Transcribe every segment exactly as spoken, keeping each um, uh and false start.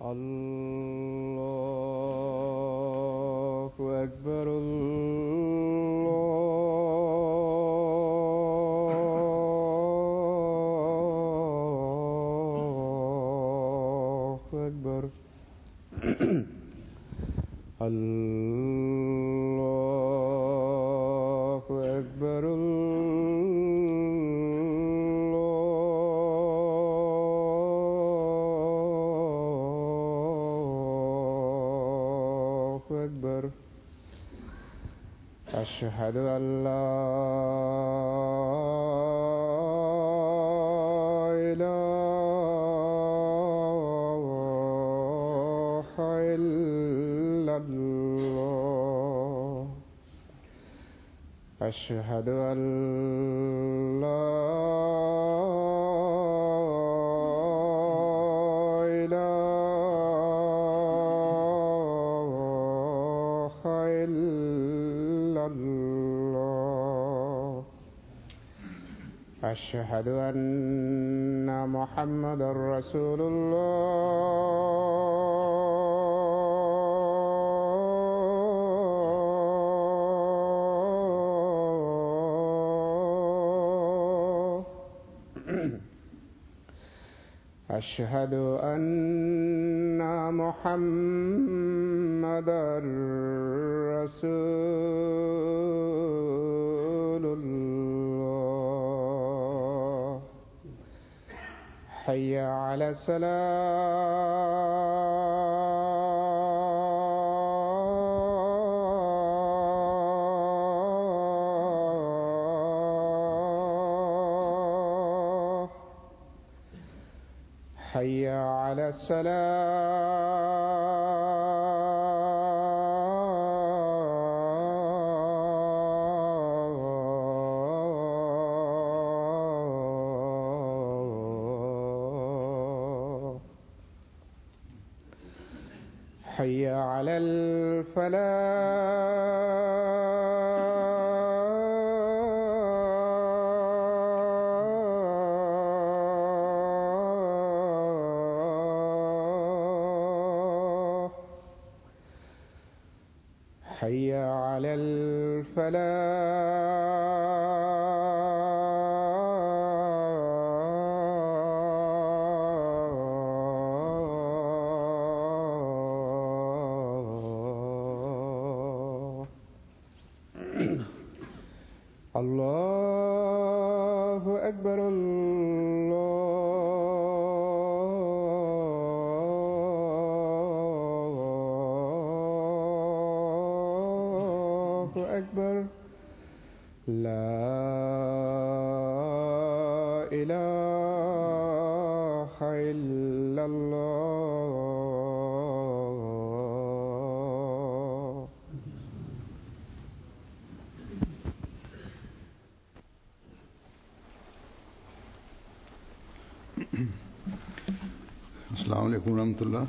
الله أكبر الله أكبر الله أكبر الله أكبر. أشهد أن لا إله إلا الله. أشهد أن لا إله إلا الله. أشهد أن محمدا رسول الله. أشهد أن محمدا رسول الله. حي على الصلاة. حي على الصلاة. حي على الفلاح. حي على الفلاح. الله أكبر الله أكبر. لا إله إلا الله. अस्सलाम वालेकुम रहमतुल्लाह।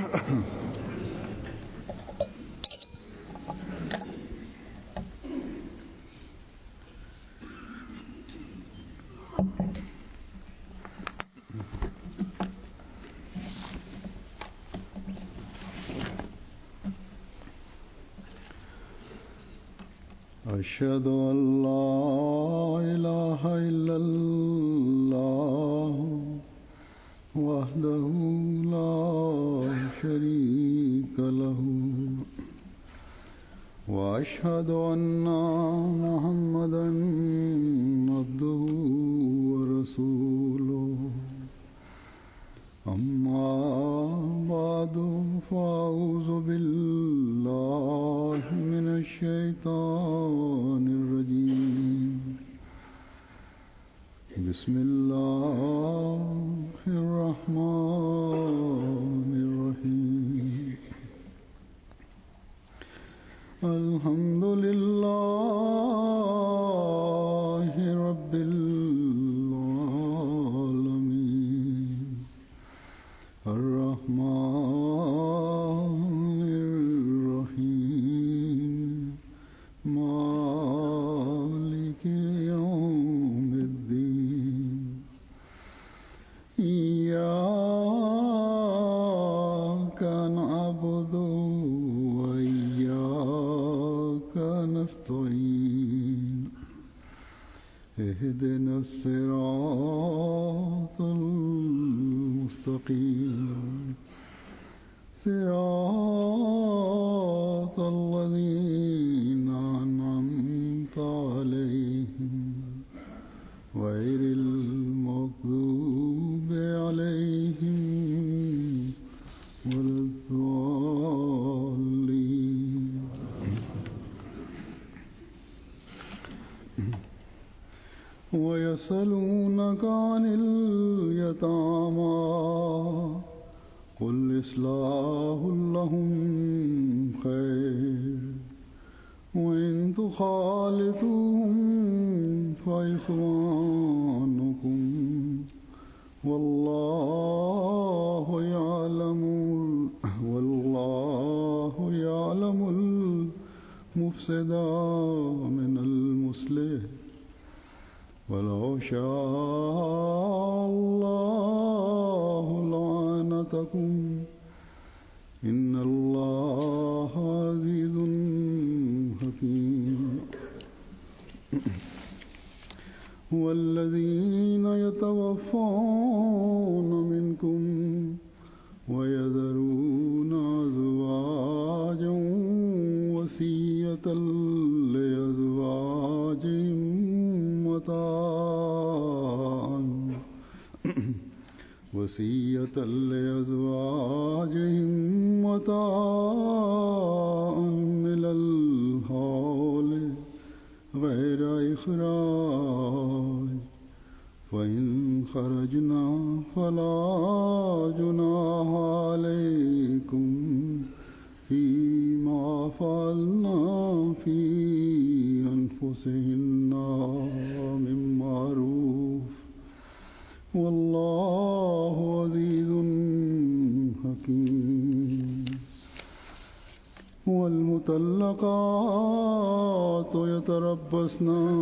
أشهد أن لا إله إلا الله وحده لا شريك له وأشهد أن محمدا عبده ورسوله. أما بعد فأعوذ بالله من الشيطان الرجيم. بسم الله الرحمن الرحيم. الحمد لله إياك نعبد وإياك نستعين اهدنا الصراط المستقيم صراط الذين أنعمت عليهم غير المغضوب عليهم ولا الضالين. ويسألونك عن اليتامى قل إصلاح لهم خير وإن تخالطوهم فإخوانكم والله يعلم والله يعلم المفسد من المصلح ولو شاء الله لعنتكم إن الله عزيز حكيم. والذين يتوفون منكم ويذرون أزواجا وصية لأزواجهم متاعا وصية لأزواجهم متاعا إلى الحول غير إخراج فإن خرجنا فلا جناح عليكم فيما فعلنا في أنفسهن من معروف والله عزيز حكيم. والمطلقات يتربصن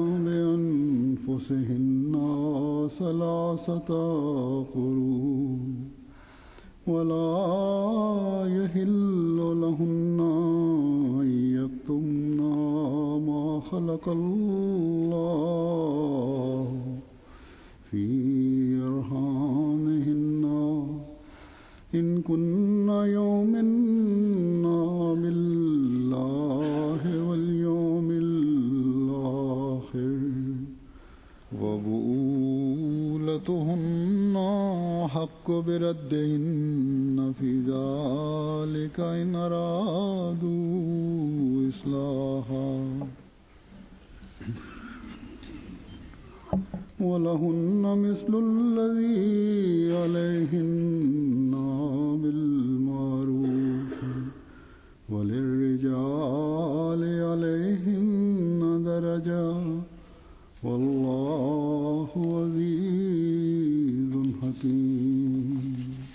بأنفسهن ثلاثة قروء ولا يحل لهن أن يكتمن ما خلق الله في أرحامهن إن كن يؤمن بالله واليوم الآخر وبؤولتهن حق بردهن في ذلك إن أرادوا إصلاحا ولهن مثل الذي عليهن بالمعروف وللرجال عليهن درجة والله عزيز حكيم.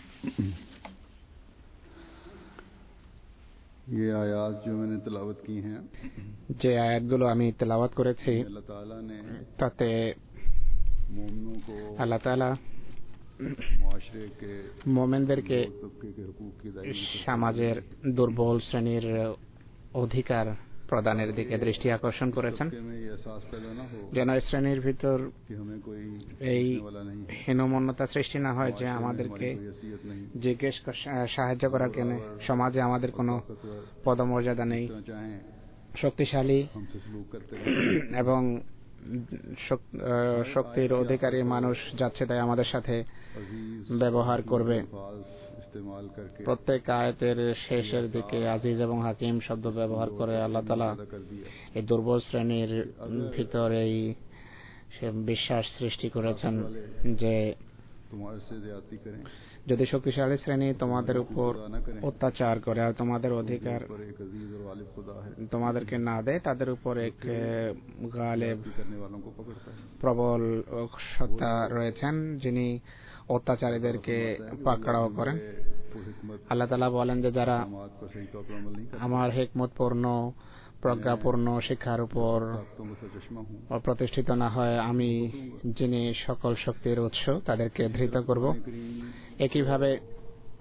ये आयत जो मैंने तिलावत की हैं যে আয়াতগুলো আমি তেলাওয়াত করেছি अल्लाह ताला ने তাতে मोमिनों को আল্লাহ তাআলা मुआशरे के মুমিনদেরকে तबके के हुकूक की अदायगी সমাজের দুর্বল শ্রেণীর অধিকার প্রদানের দিকে দৃষ্টি আকর্ষণ করেছেন में ये एहसास पैदा ना हो যেন এই শ্রেণীর ভিতর कि हमें कोई এই पूछने वाला नहीं है, হীনমন্যতা সৃষ্টি না হয় যে আমাদেরকে कोई हैसियत नहीं, জিজ্ঞেস কর- সাহায্য করার কেন সমাজে আমাদের কোনো পদমর্যাদা নেই, जितना चाहें শক্তিশালী हमसे सलूक करते रहें। এবং শক- আহ, শক্তির অধিকারী মানুষ যাচ্ছে তাই আমাদের সাথে अजीज ব্যবহার করবে। अल्फाज इस्तेमाल करके প্রত্যেক আয়াতের শেষের দিকে আজিজ এবং হাকিম শব্দ ব্যবহার করে আল্লাহ তাআলা पैदा कर दिया। এই দুর্বল শ্রেণীর ভিতর এই সে বিশ্বাস সৃষ্টি করেছেন যে तुम्हारे से ज्यादती करें, যদি शक्तिशाली শ্রেণী তোমাদের উপর অত্যাচার করে আর তোমাদের অধিকার पर एक अजीज और वालिद खुदा है, তোমাদেরকে না দেয়, তাদের উপর এক গালেব ज्यादती करने वालों को पकड़ता है। প্রবল সত্তা রয়েছেন যিনি অত্যাচারীদেরকে পাকড়াও করেন। वो हिकमत আল্লাহ তাআলা বলেন যে যারা बात पर सही तौर पर अमल नहीं करते, আমার হিকমতপূর্ণ প্রজ্ঞাপূর্ণ শিক্ষার উপর ताकतों का सरचश्मा हूँ। প্রতিষ্ঠিত না হয়, আমি যিনি সকল শক্তির উৎস তাদেরকে ধৃত করব। একইভাবে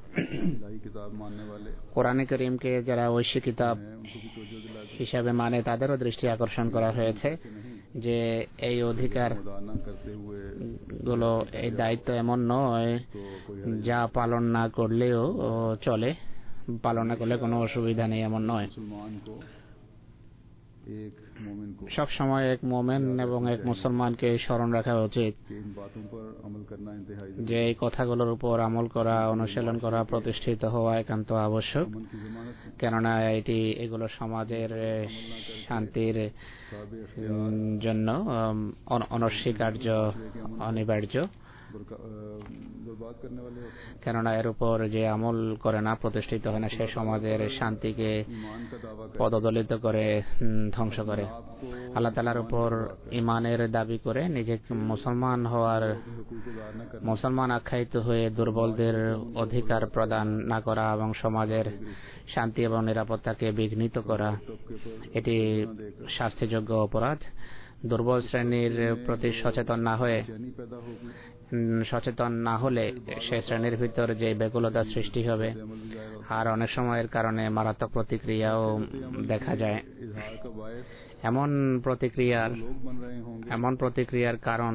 इलाही किताब मानने वाले কোরআনে করিমকে যারা ঐশী কিতাব हैं उनको भी तवज्जो दिलाते হিসাবে মানে তাদেরও দৃষ্টি আকর্ষণ করা হয়েছে যে এই অধিকার अदा न करते हुए গুলো এই দায়িত্ব এমন নয় तो कोई যা পালন না করলেও চলে, পালন না করলে কোনো অসুবিধা নেই এমন নয়। मुसलमान को एक मोमिन को সব সময় এক মোমেন এবং এক মুসলমানকে স্মরণ রাখা উচিত कि इन बातों पर अमल करना इंतहाई যে এই কথাগুলোর উপর আমল করা, অনুশীলন করা, প্রতিষ্ঠিত হওয়া একান্ত আবশ্যক। अमन की जमानत है। কেননা এটি এগুলো সমাজের শান্তির ताबे উম, জন্য উম, অন- অনস্বীকার্য, অনিবার্য। बरका- अ, बर्बाद करने वाले होते हैं। কেননা এর উপর যে আমল করে না, প্রতিষ্ঠিত হয় না, সে সমাজের শান্তিকে ईमान का दावा कर পদদলিত করে, উম, ধ্বংস করে। आपको আল্লাহ তাআলার উপর ইমানের দাবি করে নিজেকে মুসলমান হওয়ার, हुकूक अदा न करना মুসলমান আখ্যায়িত হয়ে দুর্বলদের অধিকার প্রদান না করা এবং সমাজের শান্তি এবং নিরাপত্তাকে বিঘ্নিত করা, तबके पर এটি শাস্তিযোগ্য অপরাধ। দুর্বল শ্রেণীর প্রতি সচেতন না হয়ে, बेचैनी पैदा होगी, উম, সচেতন না হলে সে শ্রেণীর ভিতর যে ব্যাকুলতা সৃষ্টি হবে अमल भी जाहिर होता আর অনেক সময়ের কারণে মারাত্মক প্রতিক্রিয়াও দেখা যায়। है। इजहार का बायस এমন প্রতিক্রিয়ার लोग बन रहे होंगे এমন প্রতিক্রিয়ার কারণ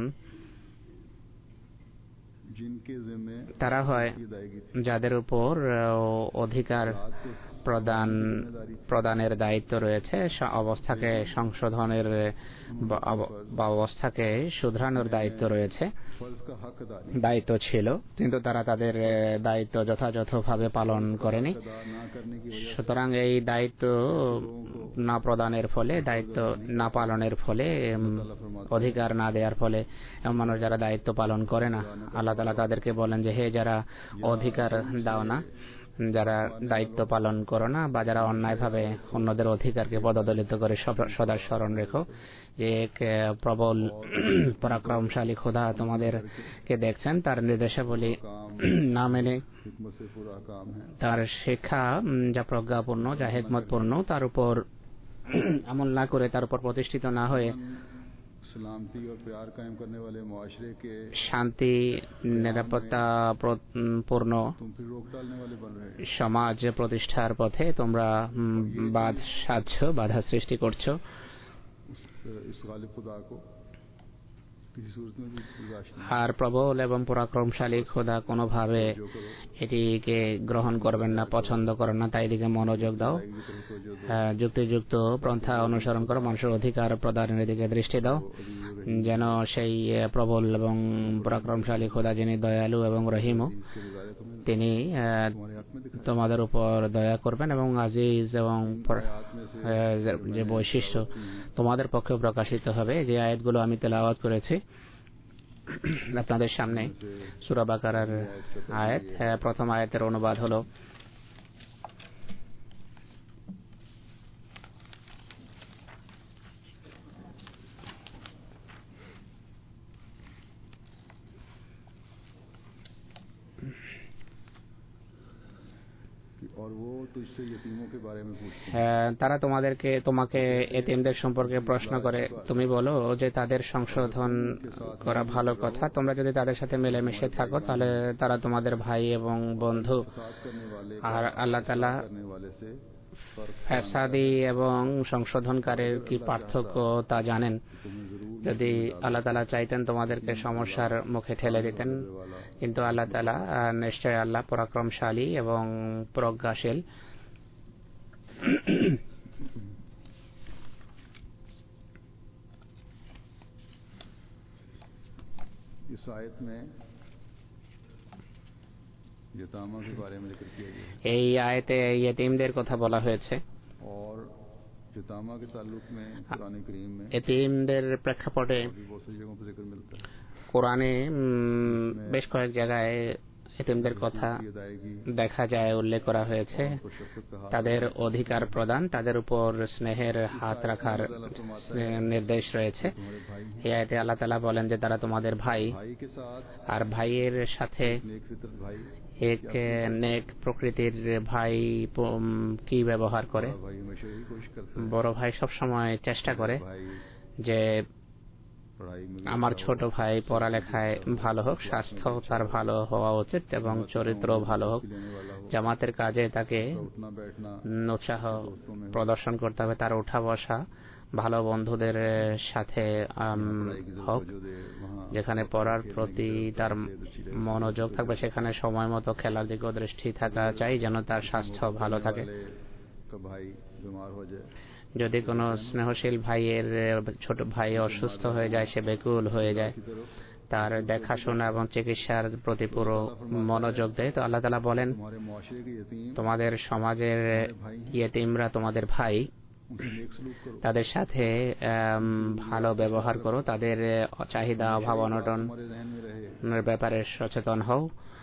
जिनके जिम्मे তারা হয় की अदायगी যাদের উপর আহ, অধিকার প্রদান প্রদানের দায়িত্ব রয়েছে, স- অবস্থাকে সংশোধনের বা অব- বা অবস্থাকে শুধরানোর দায়িত্ব রয়েছে, फर्ज का हक अदा नहीं দায়িত্ব ছিল, কিন্তু তারা তাদের আহ, দায়িত্व যথাযথভাবে পালন করেনি। अदा ना करने की वजह সুতরাং এই দায়িত্ব না প্রদানের ফলে, দায়িত্ব না পালনের ফলে, উম, অধিকার না দেওয়ার ফলে এমন মানুষ যারা দায়িত্ব পালন করে না, আল্লাহ তাআলা তাদেরকে বলেন যে হে যারা অধিকার দাও না, যারা দায়িত্ব পালন করো না, বা যারা অন্যায়ভাবে অন্যদের অধিকারকে পদদলিত করে সব- সদা স্মরণ রেখো যে এক আহ, প্রবল পরাক্রমশালী খোদা তোমাদেরকে দেখছেন, তার নির্দেশাবলী না মেনে, हिकमत से पूरा काम है। তার শিক্ষা উম, যা প্রজ্ঞাপূর্ণ, যা হিকমতপূর্ণ, তার উপর আমল না করে, তার উপর প্রতিষ্ঠিত না হয়ে सलामती और प्यार कायम करने वाले मुआशरे के শান্তি নিরাপত্তা প্র- উম, পূর্ণ तुम फिर रोक डालने वाले बन रहे हैं। সমাজ প্রতিষ্ঠার পথে তোমরা উম, বাধ সাধছ, বাধা সৃষ্টি করছো। उस इस गालिब खुदा को किसी सूरत में भी बर्दाश्त नहीं আর প্রবল এবং পরাক্রমশালী খোদা কোনোভাবে जो करो এটিকে গ্রহণ করবেন না, পছন্দ করেন না, তাই দিকে মনোযোগ দাও। की तरफ तवज्जो दो। আহ, যুক্তিযুক্ত পন্থা অনুসরণ করো, মানুষের অধিকার প্রদানের দিকে দৃষ্টি দাও, যেন সেই আহ, প্রবল এবং পরাক্রমশালী খোদা যিনি দয়ালু এবং রহিমও, इसके गुजारे तुम्हें তিনি আহ, तुम्हारे हक में दिखाई তোমাদের উপর দয়া করবেন এবং আজিজ এবং পর- आयत में से আহ, যে বৈশিষ্ট্য তোমাদের পক্ষে প্রকাশিত হবে, যে আয়াতগুলো আমি তেলাওয়াত করেছি আপনাদের সামনে। সূরা বাকারার আয়াত, হ্যাঁ, প্রথম আয়াতের অনুবাদ হলো और वो तुझसे यतीमों के बारे में पूछते हैं। হ্যাঁ, তারা তোমাদেরকে তোমাকে এতিমদের সম্পর্কে প্রশ্ন করে, তুমি বলো যে তাদের সংশোধন করা ভালো কথা, তোমরা যদি তাদের সাথে মিলেমিশে থাকো তাহলে তারা তোমাদের ভাই এবং বন্ধু। साथ करने वाले আর আল্লাহ তাআলা करने वाले से फर्क ফ্যাসাদি এবং সংশোধনকারীর কি পার্থক্য তা জানেন। तुम्हें जरूर যদি আল্লাহ তাআলা চাইতেন তোমাদেরকে সমস্যার মুখে ঠেলে দিতেন, কিন্তু আল্লাহ তাআলা আহ, নিশ্চয় আল্লাহ পরাক্রমশালী এবং প্রজ্ঞাশীল। इस आयत में यतामा के बारे में जिक्र किया गया है এই আয়াতে ইয়েতিমদের কথা বলা হয়েছে। और यतामा के ताल्लुक में कुरान करीम में এতিমদের প্রেক্ষাপটে भी बहुत सी जगहों पर जिक्र मिलता है। কোরআনে উম, বেশ কয়েক জায়গায় এতিমদের কথা की अदायगी দেখা যায়, উল্লেখ করা হয়েছে। और शफकत का हाथ তাদের অধিকার প্রদান, তাদের উপর স্নেহের হাত রাখার নির্দেশ রয়েছে। तुम्हारे भाई हैं। এই আয়াতে আল্লাহ তাআলা বলেন যে তারা তোমাদের ভাই, भाई के साथ আর ভাইয়ের সাথে नेक फितरत भाई এক নেক প্রকৃতির ভাই প- উম, কি ব্যবহার করে। बड़ा भाई हमेशा यही कोशिश करता है বড় ভাই সব সময় চেষ্টা করে भाई যে আমার ছোট ভাই পড়ালেখায় ভালো হোক, স্বাস্থ্য তার ভালো হওয়া উচিত এবং চরিত্র ভালো হোক। জামাতের কাজে তাকে উৎসাহ প্রদর্শন করতে হবে, তার উঠা বসা ভালো বন্ধুদের সাথে হোক, যেখানে পড়ার প্রতি তার মনোযোগ থাকবে, সেখানে সময় মতো খেলার দিকেও দৃষ্টি থাকা চাই, যেন তার স্বাস্থ্য ভালো থাকে। যদি কোনো স্নেহশীল ভাইয়ের ছোট ভাই অসুস্থ হয়ে যায়, সে বেকুল হয়ে যায়, তার দেখাশোনা এবং চিকিৎসার প্রতি পুরো মনোযোগ দেয়, তো আল্লাহ তাআলা বলেন তোমাদের সমাজের ইয়েতিমরা তোমাদের ভাই, তাদের সাথে ভালো ব্যবহার করো, তাদের চাহিদা অভাব অনটনের ব্যাপারে সচেতন হও।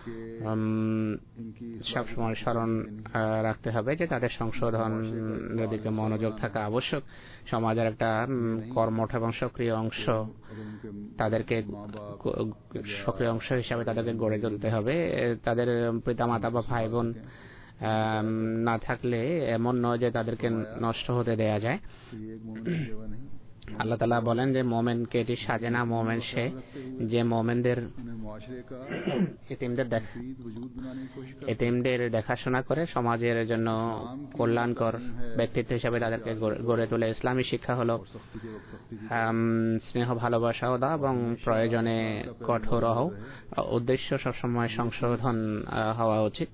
সবসময় স্মরণ রাখতে হবে যে তাদের সংশোধনের দিকে মনোযোগ থাকা আবশ্যক। সমাজের একটা কর্মঠ এবং সক্রিয় অংশ, তাদেরকে সক্রিয় অংশ হিসাবে তাদেরকে গড়ে তুলতে হবে। তাদের পিতামাতা বা ভাই বোন না থাকলে এমন নয় যে তাদেরকে নষ্ট হতে দেয়া যায়। আল্লাহ তাআলা বলেন যে মোমেনকে এটি সাজে না, মোমেন সে যে মোমেনদের এতিমদের এতিমদের দেখাশোনা করে সমাজের জন্য কল্যাণকর ব্যক্তিত্ব হিসাবে তাদেরকে গড়ে তোলে। ইসলামী শিক্ষা হলো স্নেহ ভালোবাসাও দাও এবং প্রয়োজনে কঠোর হও। উদ্দেশ্য সবসময় সংশোধন হওয়া উচিত।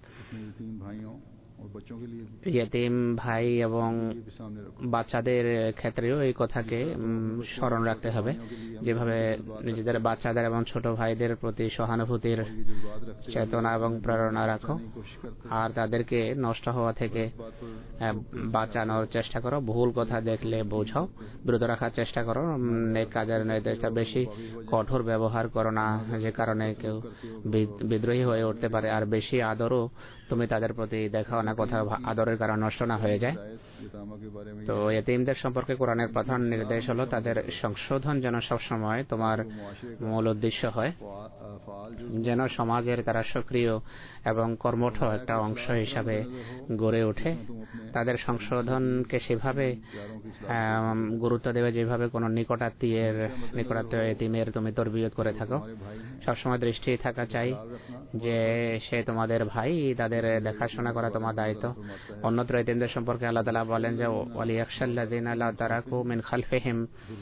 ইয়েতিম ভাই এবং বাচ্চাদের ক্ষেত্রেও এই কথাকে স্মরণ রাখতে হবে, যেভাবে নিজেদের বাচ্চাদের এবং ছোট ভাইদের প্রতি সহানুভূতির চেতনা এবং প্রেরণা রাখো, আর তাদেরকে নষ্ট হওয়া থেকে বাঁচানোর চেষ্টা করো। ভুল কথা দেখলে বোঝাও, বিরত রাখার চেষ্টা করো, নেক কাজের নির্দেশটা বেশি কঠোর ব্যবহার করো না, যে কারণে কেউ বিদ্রোহী হয়ে উঠতে পারে। আর বেশি আদরও তুমি তাদের প্রতি দেখাও না, কথা আদরের কারণে নষ্ট না হয়ে যায়। তো এতিমদের সম্পর্কে কোরআনের প্রধান নির্দেশ হলো তাদের সংশোধন যেন সবসময় তোমার মূল উদ্দেশ্য হয়, যেন সমাজের তারা সক্রিয় এবং কর্মঠ একটা অংশ হিসাবে গড়ে ওঠে। তাদের সংশোধনকে সেভাবে গুরুত্ব দেবে যেভাবে কোনো নিকটাত্মীয়ের নিকটাত্মীয় এতিমের তুমি তরবিয়ত করে থাকো। সবসময় দৃষ্টি থাকা চাই যে সে তোমাদের ভাই, তাদের দেখাশোনা করা তোমার দায়িত্ব। অন্যত্র এতিমদের সম্পর্কে আল্লাহ তাআলা বলেন যে ওয়ালিয়াখশাল্লাযীনা লা তারাকু মিন খালফিহিম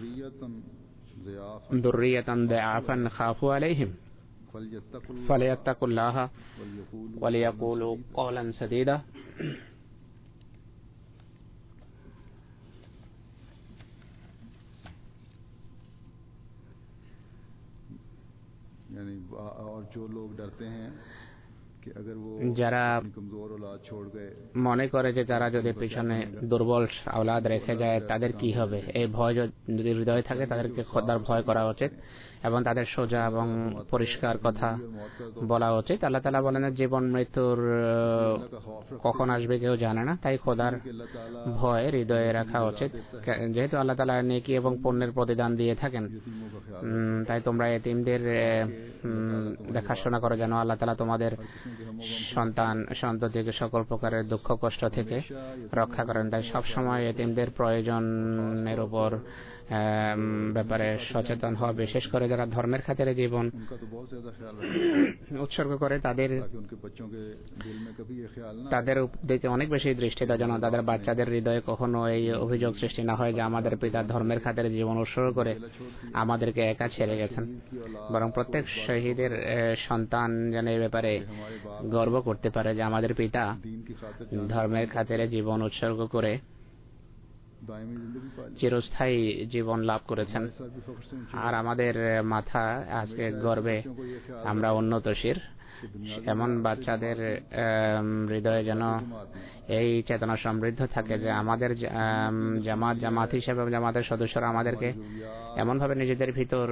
যুররিয়াতান দিআফান খাফু আলাইহিম ফালিয়াত্তাকুল্লাহা ওয়ালিয়াকুলু কওলান সাদীদা। যারা মনে করে যে তারা যদি পিছনে দুর্বল আওলাদ রেখে যায় তাদের কি হবে, এই ভয় যদি হৃদয়ে থাকে তাদেরকে খোদার ভয় করা উচিত এবং তাদের সোজা এবং পরিষ্কার কথা বলা উচিত। আল্লাহ তাআলা বলেন জীবন মৃত্যুর কখন আসবে কেউ জানে না, তাই খোদার ভয় হৃদয়ে রাখা উচিত। যেহেতু আল্লাহ তাআলা নেকি এবং পুণ্যের প্রতিদান দিয়ে থাকেন, তাই তোমরা এতিমদের দেখাশোনা করো যেন আল্লাহ তাআলা তোমাদের সন্তান সন্ততিকে সকল প্রকারের দুঃখ কষ্ট থেকে রক্ষা করেন। তাই সবসময় এতিমদের প্রয়োজনের উপর ব্যাপারে সচেতন হওয়া, বিশেষ করে যারা ধর্মের খাতিরে জীবন উৎসর্গ করে তাদের তাদের দিকে অনেক বেশি দৃষ্টি দেওয়া, যেন তাদের বাচ্চাদের হৃদয়ে কখনো এই অভিযোগ সৃষ্টি না হয় যে আমাদের পিতা ধর্মের খাতিরে জীবন উৎসর্গ করে আমাদেরকে একা ছেড়ে গেছেন। বরং প্রত্যেক শহীদের সন্তান যেন এই ব্যাপারে গর্ব করতে পারে যে আমাদের পিতা ধর্মের খাতিরে জীবন উৎসর্গ করে চিরস্থায়ী জীবন লাভ করেছেন। আর আমাদের মাথা আজকে গর্বে আমরা উন্নতশীল। এমন বাচ্চাদের হৃদয়ে যেন এই চেতনা সমৃদ্ধ থাকে যে আমাদের জামাত জামাত হিসেবে জামাতের সদস্যরা আমাদেরকে এমন ভাবে নিজেদের ভিতর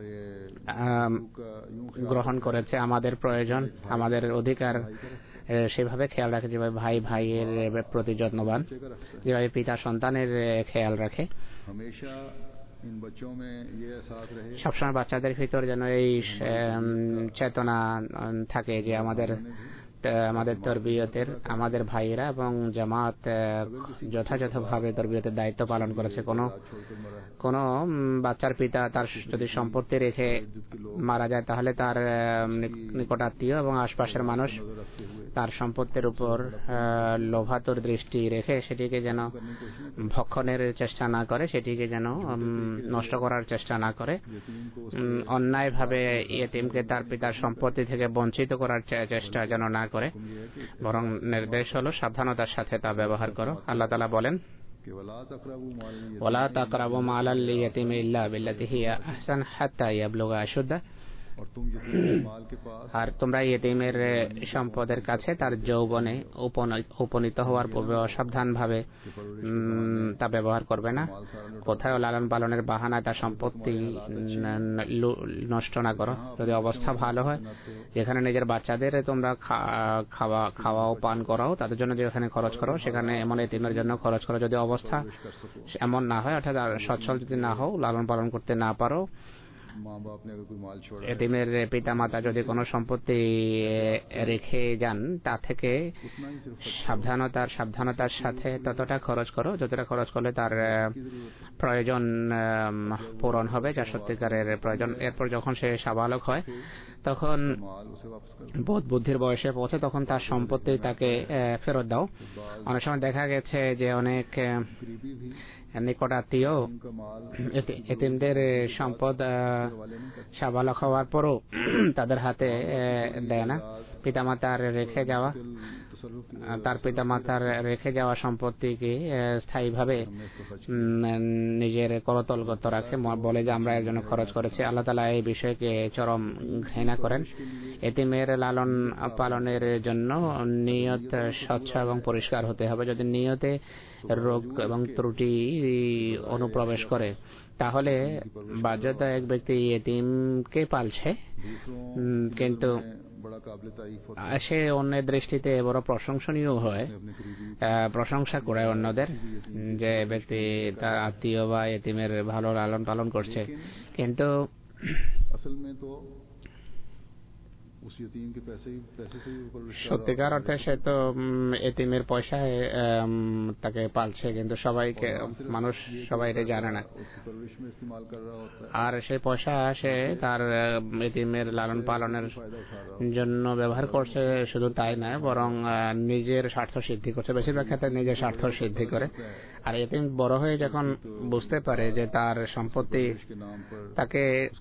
গ্রহণ করেছে, আমাদের প্রয়োজন আমাদের অধিকার সেভাবে খেয়াল রাখে যেভাবে ভাই ভাইয়ের প্রতি যত্নবান, যেভাবে পিতা সন্তানের খেয়াল রাখে। সবসময় বাচ্চাদের ভিতর যেন এই চেতনা থাকে যে আমাদের আমাদের তরবিয়তের আমাদের ভাইয়েরা এবং জামাত যথাযথভাবে তরবিয়তের দায়িত্ব পালন করেছে। কোনো কোনো বাচ্চার পিতা তার যদি সম্পত্তি রেখে মারা যায় তাহলে তার নিকটাত্মীয় এবং আশপাশের মানুষ তার সম্পত্তির উপর লোভাতুর দৃষ্টি রেখে সেটিকে যেন ভক্ষণের চেষ্টা না করে, সেটিকে যেন নষ্ট করার চেষ্টা না করে, অন্যায়ভাবে ইয়েতিমকে তার পিতার সম্পত্তি থেকে বঞ্চিত করার চেষ্টা যেন না করে, বরং নির্দেশ হলো সাবধানতার সাথে তা ব্যবহার করো। আল্লাহ তাআলা বলেন, ওয়ালা তাকরাবু মালাল ইয়াতিমি ইল্লা বিল্লাতি হিয়া আহসান হাত্তা ইয়াবলুগা আশুদ্দাহ, আর তোমরা ইয়েতিমের সম্পদের কাছে তার যৌবনে উপনীত হওয়ার পূর্বে অসাবধানভাবে তা ব্যবহার করবে না। কোথাও লালন পালনের বাহানায় তার সম্পত্তি নষ্ট না করো। যদি অবস্থা ভালো হয়, যেখানে নিজের বাচ্চাদের তোমরা খাওয়া খাওয়াও পান করাও, তাদের জন্য যেখানে খরচ করো সেখানে এমন ইয়েতিমের জন্য খরচ করো। যদি অবস্থা এমন না হয়, অর্থাৎ সচ্ছল যদি না হও, লালন পালন করতে না পারো, এতিমের পিতা মাতা যদি কোনো সম্পত্তি রেখে যান তা থেকে সাবধানতার সাবধানতার সাথে ততটা খরচ করো যতটা খরচ করলে তার প্রয়োজন পূরণ হবে, যা সত্যিকারের প্রয়োজন। এরপর যখন সে সাবালক হয়, তখন বোধ বুদ্ধির বয়সে পৌঁছে, তখন তার সম্পত্তি তাকে ফেরত দাও। অনেক সময় দেখা গেছে যে অনেক নিকটাত্মীয় এতিমদের সম্পদ সাবালক হওয়ার পরও তাদের হাতে দেয় না। পিতামাতার রেখে যাওয়া তার পিতামাতার রেখে যাওয়া সম্পত্তিকে স্থায়ীভাবে নিজের করতলগত রাখে, বলে যে আমরা এর জন্য খরচ করেছি। আল্লাহ তাআলা এই বিষয়কে চরম ঘৃণা করেন। এতিমের লালন পালনের জন্য নিয়ত স্বচ্ছ এবং পরিষ্কার হতে হবে। যদি নিয়তে রোগ এবং ত্রুটি অনুপ্রবেশ করে, তাহলে বাধ্যতা এক ব্যক্তি এতিমকে পালছে, কিন্তু সে অন্যের দৃষ্টিতে বড় প্রশংসনীয় হয়, প্রশংসা করে অন্যদের যে ব্যক্তি তার আত্মীয় বা এতিমের ভালো লালন পালন করছে, কিন্তু সত্যিকার অর্থে সে তো এতিমের পয়সায় তাকে পালছে, কিন্তু সবাইকে মানুষ সবাই এটা জানে না। আর সেই পয়সা সে তার এতিমের লালন পালনের জন্য ব্যবহার করছে, শুধু তাই নয়, বরং নিজের স্বার্থ সিদ্ধি করছে। বেশিরভাগ ক্ষেত্রে নিজের স্বার্থ সিদ্ধি করে। আর এতিম বড় হয়ে যখন বুঝতে পারে যে তার সম্পত্তি তাকে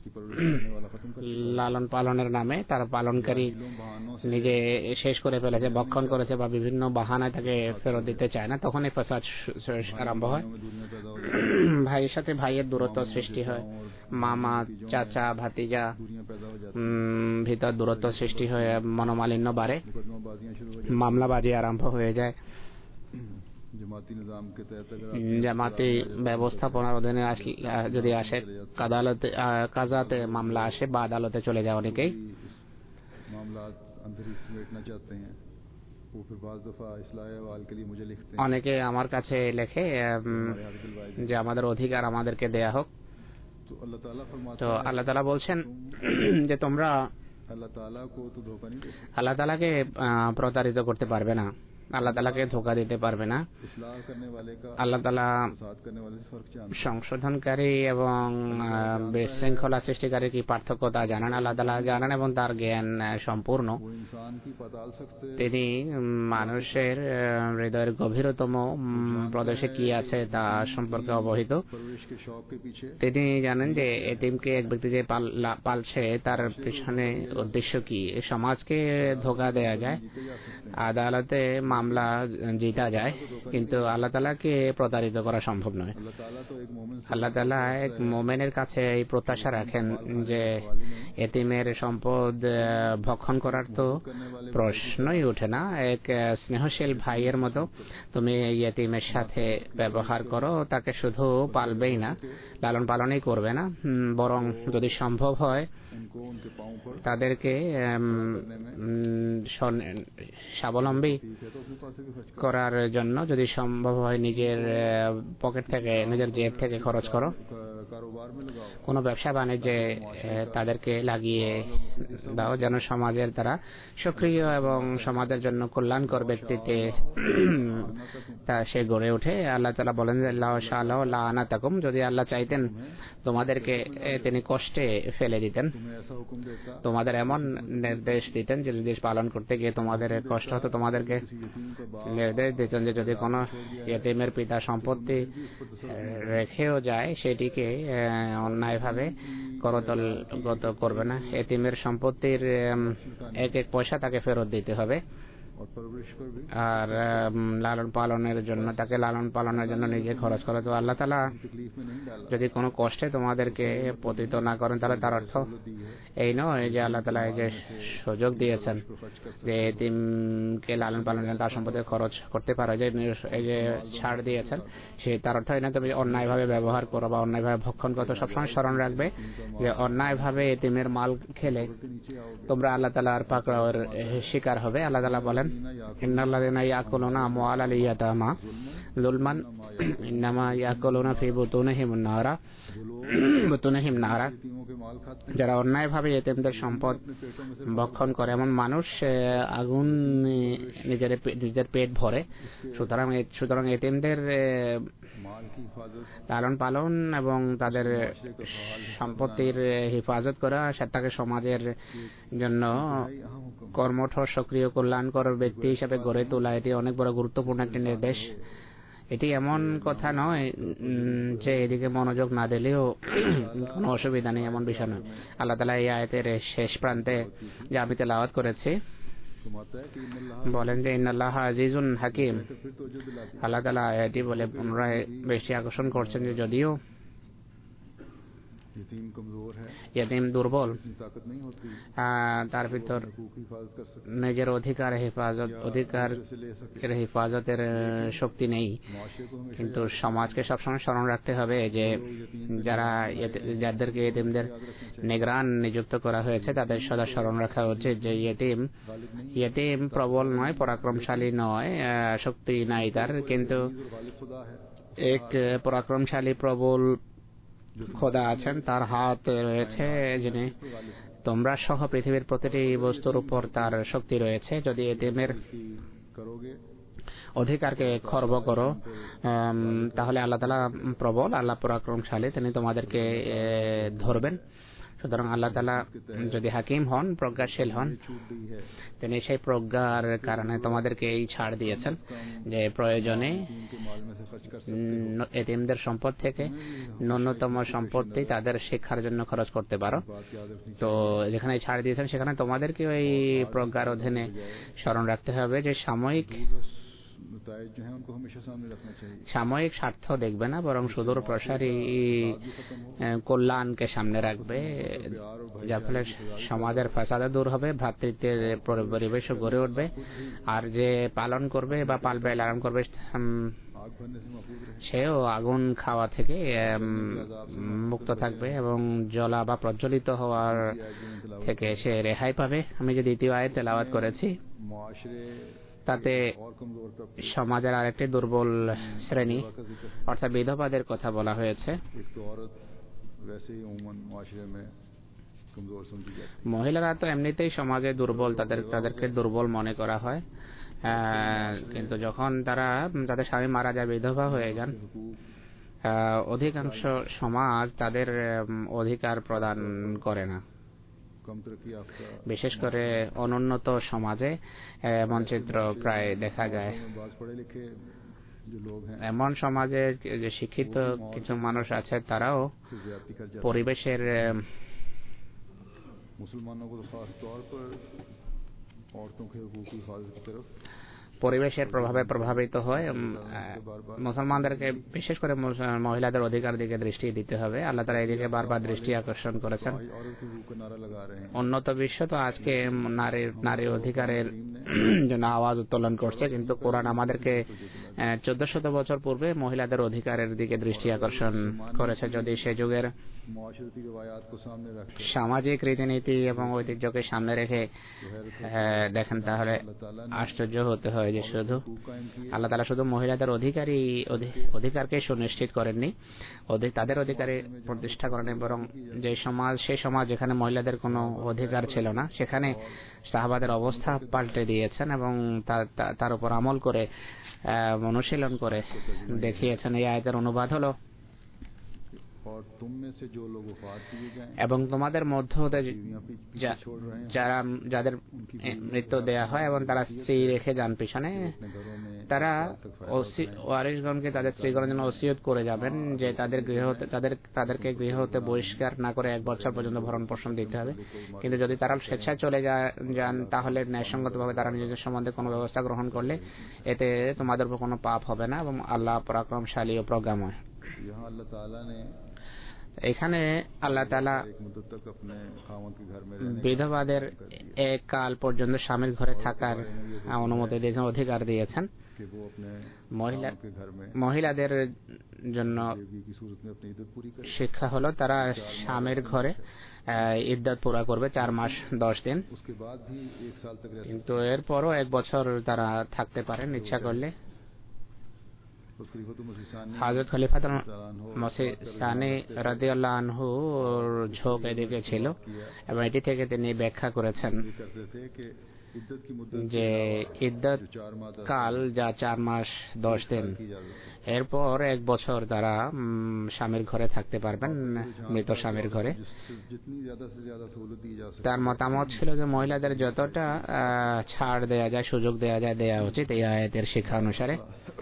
লালন পালনের নামে তার পালনকারী নিজে শেষ করে ফেলেছে, ভক্ষণ করেছে বা বিভিন্ন বাহানায় তাকে ফেরত দিতে চায় না, তখন এই ফাসাদ আরম্ভ হয়। ভাইয়ের সাথে ভাইয়ের দূরত্ব সৃষ্টি হয়, মামা চাচা ভাতিজা ভিতর দূরত্ব সৃষ্টি হয়ে মনোমালিন্য বাড়ে, মামলাবাজি আরম্ভ হয়ে যায়। জামাতি ব্যবস্থাপনার অধীনে যদি আসে, আদালতে কাজাতে মামলা আসে বা আদালতে চলে যায় অনেকেই। অনেকে আমার কাছে লেখে যে আমাদের অধিকার আমাদেরকে দেয়া হোক। তো আল্লাহ তাআলা বলছেন যে তোমরা আল্লাহ তাআলাকে প্রতারিত করতে পারবে না, আল্লাহ তাআলাকে ধোঁকা দিতে পারবে না। আল্লাহ তাআলা সংশোধনকারী এবং বিশৃঙ্খলা সৃষ্টিকারী কি পার্থক্য তা জানেন। আল্লাহ তাআলা জানেন এবং তার জ্ঞান সম্পূর্ণ। তিনি মানুষের হৃদয়ের গভীরতম প্রদেশে কি আছে তা সম্পর্কে অবহিত। তিনি জানেন যে এতিমকে এক ব্যক্তি যে পালছে তার পিছনে উদ্দেশ্য কি। সমাজকে ধোঁকা দেয়া যায়, আদালতে মামলা জিতা যায়, কিন্তু আল্লাহ তাআলাকে প্রতারিত করা সম্ভব নয়। আল্লাহ তাআলা এক মুমিনের কাছে এই প্রত্যাশা রাখেন যে এতিমের সম্পদ ভক্ষণ করার তো প্রশ্নই ওঠে না। এক স্নেহশীল ভাইয়ের মতো তুমি এতিমের সাথে ব্যবহার করো, তাকে শুধু পালবেই না, লালন পালনই করবে না, বরং যদি সম্ভব হয় उनको उनके पांव पर তাদেরকে স্বাবলম্বী ठीक है तो अपने पास से भी खर्च করার জন্য যদি সম্ভব হয় নিজের পকেট থেকে নিজের জেব থেকে খরচ করো, कारोबार में लगाओ, কোনো ব্যবসা বাণিজ্যে তাদেরকে লাগিয়ে দাও যেন সমাজের তারা সক্রিয় এবং সমাজের জন্য কল্যাণকর ব্যক্তিতে তা সে গড়ে ওঠে। আল্লাহ তাআলা বলেন যে আল্লাহ শাআল্লাহ লা আনাতাকুম, যদি আল্লাহ চাইতেন তোমাদেরকে তিনি কষ্টে ফেলে দিতেন, तुम्हें ऐसा हुक्म देता তোমাদের এমন নির্দেশ দিতেন যে নির্দেশ পালন করতে গিয়ে তোমাদের কষ্ট হতো, তোমাদেরকে किसी यतीम का बाप নির্দেশ দিতেন যে যদি কোনো ইয়েতিমের পিতা সম্পত্তি রেখেও যায় সেটিকে অন্যায়ভাবে করতলগত করবে না, এতিমের সম্পত্তির এক এক পয়সা তাকে ফেরত দিতে হবে, और परवरिश पर भी আর লালন পালনের জন্য তাকে লালন পালনের জন্য নিজে খরচ করে। তো আল্লাহ তাআলা तकलीफ में नहीं डाला, যদি কোনো কষ্টে তোমাদেরকে পতিত না করেন তাহলে তার অর্থ এই নয় যে আল্লাহ তাআলা এই যে সুযোগ দিয়েছেন যে এতিমকে লালন পালনের জন্য তার সম্পত্তি খরচ করতে পারো, যে এই যে ছাড় দিয়েছেন সে তার অর্থ এই না তুমি অন্যায়ভাবে ব্যবহার করো বা অন্যায়ভাবে ভক্ষণ করো। সবসময় স্মরণ রাখবে যে অন্যায়ভাবে এতিমের মাল খেলে তোমরা আল্লাহ তাআলার পাকড়াওয়ের শিকার হবে। আল্লাহ তাআলা বলেন ইন্নাল্লাযীনা ইয়াকুলুনা আমওয়ালাল ইয়াতামা যুলমান ইন্নামা ইয়াকুলুনা ফি বুতুনিহিম নারা বুতুনিহিম নারা, যারা অন্যায়ভাবে এতিমদের সম্পদ ভক্ষণ করে এমন মানুষ আগুন নিজের নিজের পেট ভরে। সুতরাং সুতরাং এতিমদের লালন পালন এবং তাদের সম্পত্তির হেফাজত করা, সেটাকে সমাজের জন্য কর্মঠ সক্রিয় কল্যাণকর ব্যক্তি হিসেবে গড়ে তোলা, এটি অনেক বড় গুরুত্বপূর্ণ একটি নির্দেশ। এটি এমন কথা নয় যে এদিকে মনোযোগ না দিলেও কোনো অসুবিধা নেই, এমন বিষয় নয়। আল্লাহ তাআলা এই আয়াতের শেষ প্রান্তে যা আমি তেলাওয়াত করেছি বলেন যে ইন্নাল্লাহা আজিজুন হাকিম। আল্লাহ তাআলা এটি বলে পুনরায় বেশি আকর্ষণ করছেন যে যদিও ইয়েতিম দুর্বল, তার ভিতর নিজের অধিকার হেফাজত অধিকারের হেফাজতের শক্তি নেই, কিন্তু সমাজকে সবসময় স্মরণ রাখতে হবে যে যারা যাদেরকে ইয়েতিমদের নিগরান নিযুক্ত করা হয়েছে তাদের সদা স্মরণ রাখা উচিত যে ইয়েতিম ইয়েতিম প্রবল নয়, পরাক্রমশালী নয়, শক্তি নাই তার, কিন্তু এক পরাক্রমশালী প্রবল খোদা আছেন, তার হাত রয়েছে, যিনি তোমরা সহ পৃথিবীর প্রতিটি বস্তুর উপর তার শক্তি রয়েছে। যদি এতিমের অধিকারকে খর্ব করো তাহলে আল্লাহ তাআলা প্রবল, আল্লাহ পরাক্রমশালী, তিনি তোমাদেরকে ধরবেন। সুতরাং আল্লাহ তাআলা যদি হাকিম হন, প্রজ্ঞাশীল হন, তিনি সেই প্রজ্ঞার কারণে তোমাদেরকে এই ছাড় দিয়েছেন যে প্রয়োজনে এতিমদের সম্পদ থেকে ন্যূনতম সম্পত্তি তাদের শিক্ষার জন্য খরচ করতে পারো। তো যেখানে ছাড় দিয়েছেন সেখানে তোমাদেরকে এই প্রজ্ঞার অধীনে স্মরণ রাখতে হবে যে সাময়িক সাময়িক স্বার্থ দেখবে না, বরং সুদূর প্রসারী কল্যাণকে সামনে রাখবে, যার ফলে সমাজের ফাসাদা দূর হবে, ভ্রাতৃত্বের পরিবেশও গড়ে উঠবে, আর যে পালন করবে বা পালবে লালন করবে সেও আগুন খাওয়া থেকে মুক্ত থাকবে এবং জ্বলা বা প্রজ্বলিত হওয়ার থেকে সে রেহাই পাবে। আমি যে দ্বিতীয় আয়াত তেলাওয়াত করেছি তাতে সমাজের আরেকটি দুর্বল শ্রেণী অর্থাৎ বিধবাদের কথা বলা হয়েছে। মহিলারা তো এমনিতেই সমাজে দুর্বল, তাদের তাদেরকে দুর্বল মনে করা হয়, কিন্তু যখন তারা তাদের স্বামী মারা যায়, বিধবা হয়ে যান, অধিকাংশ সমাজ তাদের অধিকার প্রদান করে না। বিশেষ করে অনুন্নত সমাজে এমন চিত্র প্রায় দেখা যায়। এমন সমাজে যে শিক্ষিত কিছু মানুষ আছে তারাও পরিবেশের পরিবেশের প্রভাবে প্রভাবিত হয়। মুসলমানদেরকে বিশেষ করে মহিলাদের অধিকার দিকে দৃষ্টি দিতে হবে। আল্লাহ তাআলা এদিকে বারবার দৃষ্টি আকর্ষণ করেছেন। উন্নত বিশ্ব তো আজকে নারীর নারী অধিকারের জন্য আওয়াজ উত্তোলন করছে, কিন্তু কোরআন আমাদেরকে চোদ্দ শত বছর পূর্বে মহিলাদের অধিকারের দিকে দৃষ্টি আকর্ষণ করেছে। যদি সে যুগের সামাজিক রীতিনীতি এবং ঐতিহ্যকে সামনে রেখে দেখেন তাহলে আশ্চর্য হতে হয় যে শুধু আল্লাহ তাআলা শুধু মহিলাদের অধিকারই অধিকারকে সুনিশ্চিত করেননি, তাদের অধিকারে প্রতিষ্ঠা করেন, বরং যে সমাজ সেই সমাজ যেখানে মহিলাদের কোনো অধিকার ছিল না সেখানে সাহাবাদের অবস্থা পাল্টে দিয়েছেন এবং তার উপর আমল করে অনুশীলন করে দেখিয়েছেন। এই আয়াতের অনুবাদ হলো, এবং তোমাদের মধ্য হতে যারা যাদের মৃত্যু দেয়া হয় এবং তারা স্ত্রী রেখে যান পিছনে, তারা ওয়ারিসগণকে তাদের স্ত্রীগণের জন্য ওসিয়ত করে যাবেন যে তাদের গৃহ তাদের তাদেরকে গৃহ হতে বহিষ্কার না করে এক বছর পর্যন্ত ভরণ পোষণ দিতে হবে। কিন্তু যদি তারা স্বেচ্ছায় চলে যান তাহলে ন্যায়সঙ্গতভাবে তারা নিজেদের সম্বন্ধে কোনো ব্যবস্থা গ্রহণ করলে এতে তোমাদের উপর কোনো পাপ হবে না এবং আল্লাহ পরাক্রমশালী ও প্রজ্ঞাময়। এখানে আল্লাহ তাআলা বিধবাদের এক কাল পর্যন্ত স্বামীর ঘরে থাকার অনুমতি দিয়েছেন, অধিকার দিয়েছেন। মহিলাদের জন্য শিক্ষা হলো তারা স্বামীর ঘরে ইদ্দত পুরা করবে চার মাস দশ দিন, কিন্তু এরপরও এক বছর তারা থাকতে পারেন ইচ্ছা করলে। হযরত খলিফা মসিহ সানি রাদিয়াল্লাহু আনহু ঝোঁক এদিকে ছিল এবং এটি থেকে তিনি ব্যাখ্যা করেছেন যে ইদ্দত কাল যা চার মাস দশ দিন, এরপর এক বছর তারা স্বামীর ঘরে থাকতে পারবেন, মৃত স্বামীর ঘরে। তার মতামত ছিল যে মহিলাদের যতটা ছাড় দেয়া যায়, সুযোগ দেয়া যায়, দেয়া উচিত এই আয়াতের শিক্ষা অনুসারে।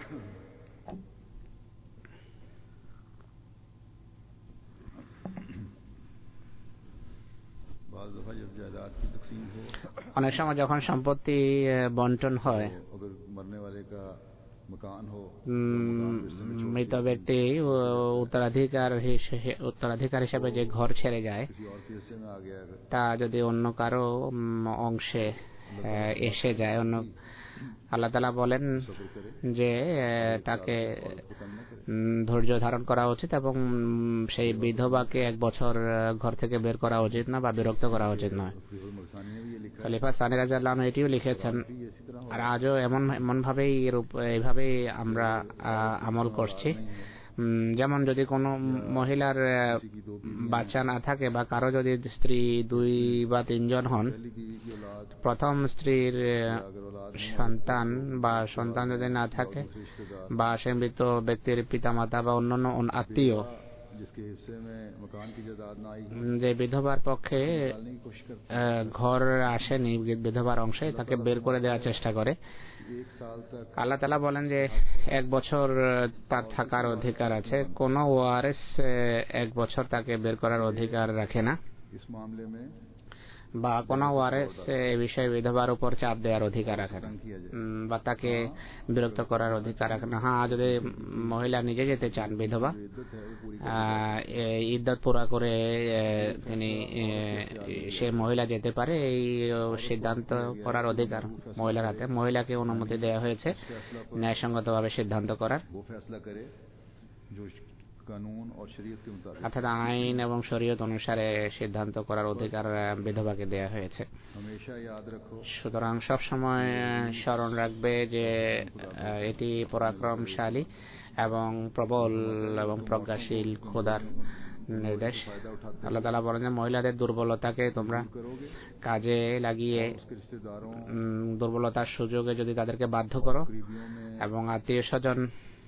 অনেক সময় যখন সম্পত্তি বন্টন হয়, মৃত ব্যক্তি উত্তরাধিকার উত্তরাধিকার হিসেবে যে ঘর ছেড়ে যায় তা যদি অন্য কারো অংশে এসে যায়, অন্য আল্লাহ তাআলা বলেন যে তাকে ধৈর্য ধারণ করা উচিত এবং সেই বিধবাকে এক বছর ঘর থেকে বের করা উচিত না বা বিরক্ত করা উচিত নয়। খলিফা সানি রাদিয়াল্লাহু আনহু এটিও লিখেছেন। আর আজও এমন এমন ভাবেই এইভাবেই আমরা আমল করছি। যেমন যদি কোনো মহিলার বাচ্চা না থাকে বা কারো যদি স্ত্রী দুই বা তিনজন হন, প্রথম স্ত্রীর সন্তান বা সন্তান যদি না থাকে বা সে মৃত ব্যক্তির পিতামাতা বা অন্যান্য আত্মীয় যে বিধবার পক্ষে ঘর আসেনি বিধবার অংশে, তাকে বের করে দেওয়ার চেষ্টা করে। আল্লাহ তাআলা বলেন যে এক বছর তার থাকার অধিকার আছে, কোন ওয়ারিস এক বছর তাকে বের করার অধিকার রাখে না বা কোন ওয়ারিস এই বিষয়ে বিধবার উপর চাপ দেওয়ার অধিকার রাখে না বা তাকে বিরক্ত করার অধিকার রাখে না। হ্যাঁ, যদি মহিলা নিজে যেতে চান, বিধবা ইদ্দত পুরা করে তিনি সে মহিলা যেতে পারে, এই সিদ্ধান্ত করার অধিকার মহিলার হাতে। মহিলাকে অনুমতি দেওয়া হয়েছে ন্যায়সঙ্গতভাবে সিদ্ধান্ত করার, অর্থাৎ আইন এবং শরীয়ত অনুসারে সিদ্ধান্ত করার অধিকার বিধবাকে দেয়া হয়েছে। সুতরাং সবসময় স্মরণ রাখবে যে এটি পরাক্রমশালী এবং প্রবল এবং প্রজ্ঞাশীল খোদার নির্দেশ। আল্লাহ তাআলা বলেন যে মহিলাদের দুর্বলতাকে তোমরা কাজে লাগিয়ে দুর্বলতার সুযোগে যদি তাদেরকে বাধ্য করো এবং আত্মীয় স্বজন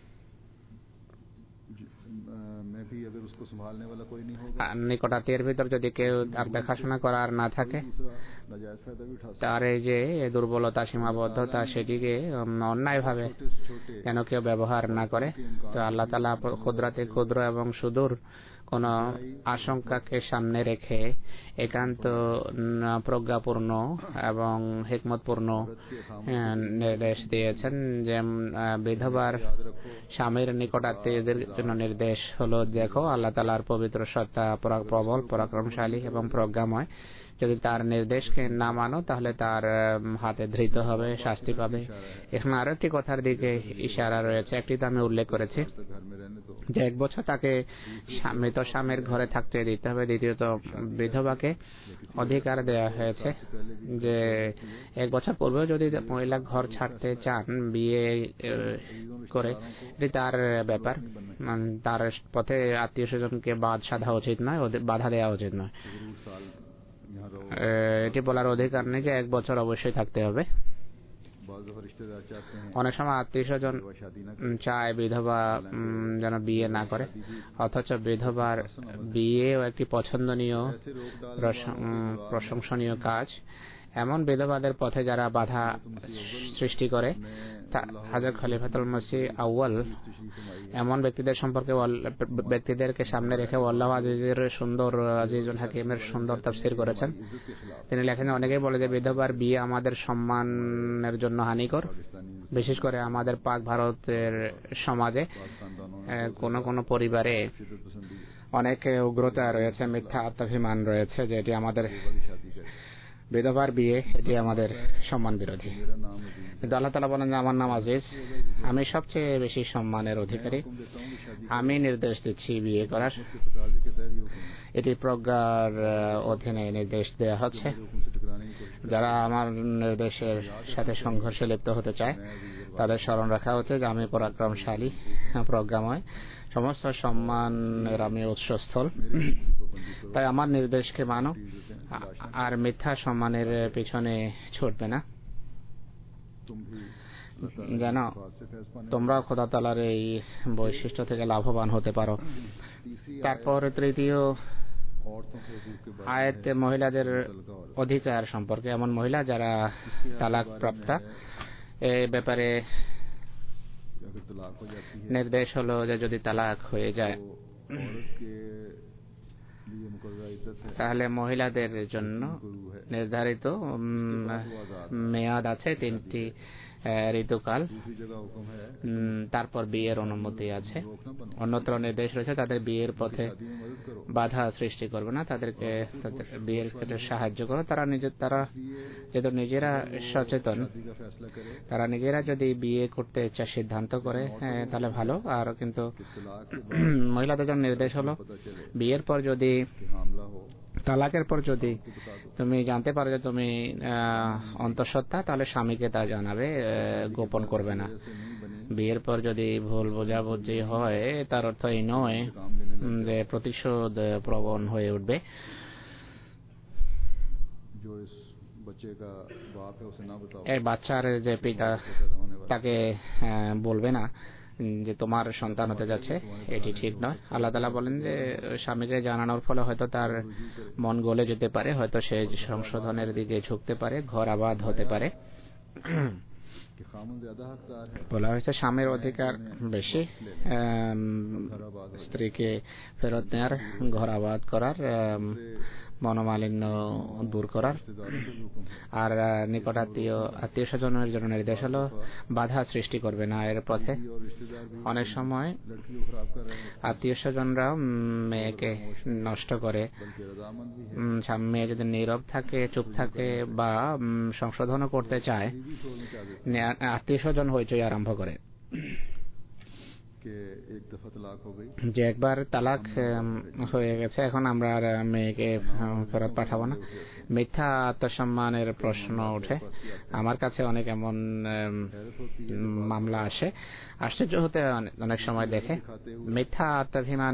নিকটাত্মীয়ের ভিতর যদি কেউ তার দেখাশোনা করার না থাকে, তার এই যে দুর্বলতা সীমাবদ্ধতা সেটিকে অন্যায়ভাবে যেন কেউ ব্যবহার না করে। তো আল্লাহ তাআলা ক্ষুদ্রাতে ক্ষুদ্র এবং সুদূর কোনো আশঙ্কাকে সামনে রেখে একান্ত প্রজ্ঞাপূর্ণ এবং হিকমতপূর্ণ নির্দেশ দিয়েছেন। যে বিধবার স্বামীর নিকটাত্মীয়দের জন্য নির্দেশ হলো, দেখো আল্লাহ তাআলার পবিত্র সত্তা প্রবল, পরাক্রমশালী এবং প্রজ্ঞাময়। যদি তার নির্দেশকে না মানো তাহলে তার হাতে ধৃত হবে, শাস্তি পাবে। এখানে আরো একটি কথার দিকে ইশারা রয়েছে, একটি তো আমি উল্লেখ করেছি যে এক বছর তাকে মৃত স্বামীর ঘরে থাকতে দিতে হবে। দ্বিতীয়ত বিধবাকে অধিকার দেওয়া হয়েছে যে এক বছর পূর্বেও যদি মহিলা ঘর ছাড়তে চান বিয়ে করে, এটি তার ব্যাপার, তার পথে আত্মীয় স্বজনকে বাধা সাধা উচিত নয়, বাধা দেওয়া উচিত নয়। এটি বলার অধিকার নেই যে এক বছর অবশ্যই থাকতে হবে। অনেক সময় আত্মীয় স্বজন চায় বিধবা যেন বিয়ে না করে, অথচ বিধবার বিয়েও একটি পছন্দনীয় প্রশংসনীয় কাজ। এমন বিধবাদের পথে যারা বাধা সৃষ্টি করে, হযরত খলিফাতুল মসিহ আউয়াল এমন ব্যক্তিদের সম্পর্কে ব্যক্তিদেরকে সামনে রেখে আল্লাহ আজিজের সুন্দর আজিজুল হাকিমের সুন্দর তাফসীর করেছেন। তিনি লেখেন, অনেকেই বলে যে বিধবার বিয়ে আমাদের সম্মানের জন্য হানিকর, বিশেষ করে আমাদের পাক ভারতের সমাজে কোন কোন পরিবারে অনেক উগ্রতা রয়েছে, মিথ্যা আত্মাভিমান রয়েছে যে এটি আমাদের বিধবার বিয়ে, এটি আমাদের সম্মান বিরোধী। কিন্তু আল্লাহ তাআলা বলেন, আমার নাম আজিজ, আমি সবচেয়ে বেশি সম্মানের অধিকারী, আমি নির্দেশ দিচ্ছি বিয়ে করার। এটি প্রজ্ঞার অধীনে নির্দেশ দেওয়া হচ্ছে। যারা আমার নির্দেশের সাথে সংঘর্ষে লিপ্ত হতে চায় তাদের স্মরণ রাখা হচ্ছে যে আমি পরাক্রমশালী, প্রজ্ঞাময়, সমস্ত সম্মানের আমি উৎসস্থল। তাই আমার নির্দেশকে মানো আর মিথ্যা সম্মানের পিছনে ছুটবে না। জানো তোমরা খোদা তাআলার এই বৈশিষ্ট্য থেকে লাভবান হতে পারো। তারপর তৃতীয় আয়াত মহিলাদের অধিকার সম্পর্কে। এমন মহিলা যারা তালাক প্রাপ্তা, এই ব্যাপারে নির্দেশ হলো যে যদি তালাক হয়ে যায় তাহলে মহিলাদের জন্য নির্ধারিত মেয়াদ আছে, তিনটি ঋতুকাল, তারপর বিয়ের অনুমতি আছে। অন্যত্র নির্দেশ রয়েছে তাদের বিয়ের পথে বাধা সৃষ্টি করবে না, তাদেরকে তাদের বিয়ের ক্ষেত্রে সাহায্য করো। তারা নিজের তারা যেহেতু নিজেরা সচেতন, তারা নিজেরা যদি বিয়ে করতে ইচ্ছা সিদ্ধান্ত করে তাহলে ভালো। আর কিন্তু মহিলাদের জন্য নির্দেশ হলো বিয়ের পর যদি তালাকের পর যদি তুমি জানতে পারো যে তুমি অন্তঃসত্ত্বা, তাহলে স্বামীকে তা জানাবে, গোপন করবে না। বিয়ের পর যদি ভুল বোঝাবুঝি হয় তার অর্থ এই নয় যে প্রতিশোধ প্রবণ হয়ে উঠবে। এই বাচ্চার যে পিতা তাকে বলবে না যে তোমার সন্তান হতে যাচ্ছে, এটি ঠিক নয়। আল্লাহ তাআলা বলেন যে স্বামীকে জানানোর ফলে হয়তো তার মন গলে যেতে পারে, হয়তো সে সংশোধনের দিকে ঝুঁকতে পারে, ঘর আবাদ হতে পারে। বলা হয়েছে স্বামীর অধিকার বেশি স্ত্রীকে ফেরত নেওয়ার, ঘর আবাদ করার, মনোমালিন্য দূর করার। আর নিকটাত্মীয় আত্মীয় স্বজনের জন্য নির্দেশ হলো বাধা সৃষ্টি করবে না এর পথে। অনেক সময় আত্মীয় স্বজনরা মেয়েকে নষ্ট করে, মেয়ে যদি নীরব থাকে, চুপ থাকে বা সংশোধনও করতে চায়, আত্মীয় স্বজন হইচই আরম্ভ করে যে একবার তালাক হয়ে গেছে, এখন আমরা আর মেয়েকে ফেরত পাঠাবো না। মিথ্যা আত্মসম্মানের প্রশ্ন ওঠে। আমার কাছে অনেক এমন মামলা আসে, আশ্চর্য হতে অনেক সময় দেখে মিথ্যা আত্মাভিমান,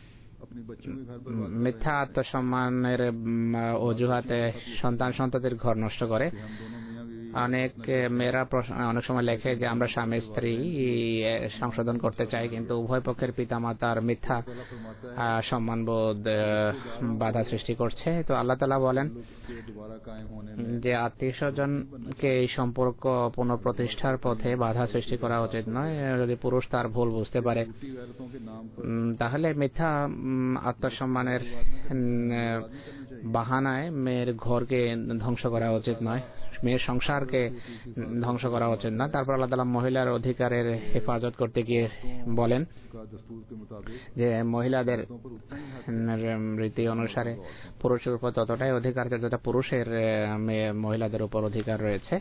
মিথ্যা আত্মসম্মানের অজুহাতে সন্তান সন্ততির ঘর নষ্ট করে। অনেক মেয়েরা অনেক সময় লেখে যে আমরা স্বামী স্ত্রী সংশোধন করতে চাই, কিন্তু উভয় পক্ষের পিতামাতার মিথ্যা সম্মানবোধ বাধা সৃষ্টি করছে। তো আল্লাহ তাআলা বলেন যে আত্মীয় স্বজনকে এই সম্পর্ক পুনঃপ্রতিষ্ঠার পথে বাধা সৃষ্টি করা উচিত নয়। যদি পুরুষ তার ভুল বুঝতে পারে তাহলে মিথ্যা আত্মসম্মানের বাহানায় মেয়ের ঘরকে ধ্বংস করা উচিত নয়, মেয়ের সংসারকে ধ্বংস করা উচিত না। তারপর আল্লাহ তাআলা মহিলার অধিকারের হেফাজত করতে গিয়ে বলেন যে মহিলাদের রীতি অনুসারে পুরুষের উপর ততটাই অধিকার যতটা পুরুষের মহিলাদের উপর অধিকার রয়েছে।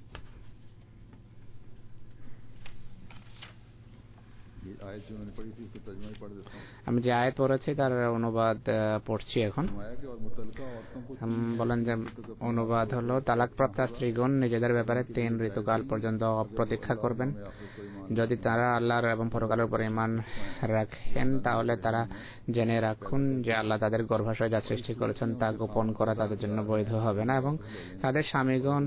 আমি যে আয়াত পড়েছি তার অনুবাদ পড়ছি এখন। বলেন যে অনুবাদ হলো, তালাকপ্রাপ্ত স্ত্রীগণ নিজেদের ব্যাপারে তিন ঋতুকাল পর্যন্ত অপ্রতীক্ষা করবেন। যদি তারা আল্লাহর এবং পরকালের উপর ঈমান রাখেন তাহলে তারা জেনে রাখুন যে আল্লাহ তাদের গর্ভাশয় যা সৃষ্টি করেছেন তা গোপন করা তাদের জন্য বৈধ হবে না, এবং তাদের স্বামীগণ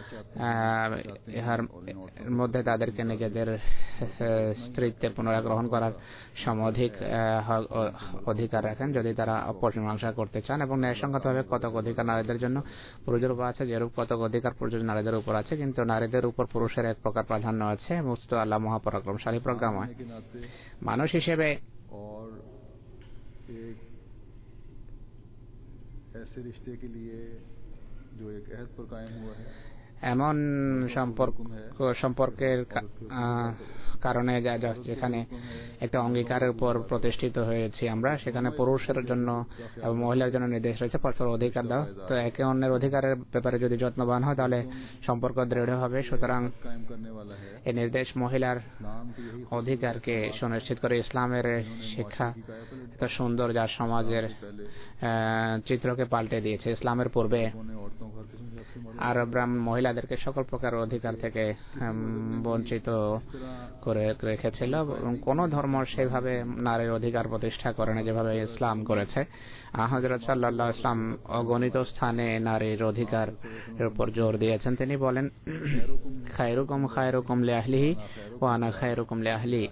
ইহার মধ্যে তাদেরকে নিজেদের স্ত্রীত্বে পুনরায় গ্রহণ করার সমধিক অধিকার রাখেন যদি তারা অপমীমাংসা করতে চান। এবং ন্যায়সঙ্গতভাবে কতক অধিকার নারীদের জন্য পুরুষের উপর আছে, যেরূপ কতক অধিকার পুরুষের নারীদের উপর আছে, কিন্তু নারীদের উপর পুরুষের এক প্রকার প্রাধান্য আছে। মুস্ত আল্লাহ মহাপরাক্রমশালী প্রজ্ঞাময়। মানুষ হিসেবে এমন সম্পর্ক সম্পর্কের কারণে যা যেখানে একটা অঙ্গীকারের উপর প্রতিষ্ঠিত হয়েছি আমরা, সেখানে পুরুষের জন্য এবং মহিলার জন্য নির্দেশ রয়েছে পরস্পর অধিকার দাও। তো একে অন্যের অধিকারের ব্যাপারে যদি যত্নবান হয় তাহলে সম্পর্ক দৃঢ় হবে। সুতরাং এই নির্দেশ মহিলার অধিকারকে সুনিশ্চিত করে ইসলামের শিক্ষা এত সুন্দর যা সমাজের চিত্রকে পাল্টে দিয়েছে। ইসলামের পূর্বে আরবরা মহিলাদেরকে সকল প্রকার অধিকার থেকে বঞ্চিত করে রেখেছিল এবং কোন ধর্ম সেভাবে নারীর অধিকার প্রতিষ্ঠা করে না যেভাবে ইসলাম করেছে। হযরত সাল্লাল্লাহু আলাইহি ওয়াসাল্লাম অগণিত স্থানে নারীর অধিকারের উপর জোর দিয়েছেন। তিনি বলেন, খায়রুকুম খায়রুকুম লিআহলিহি ওয়া আনা খায়রুকুম লিআহলি।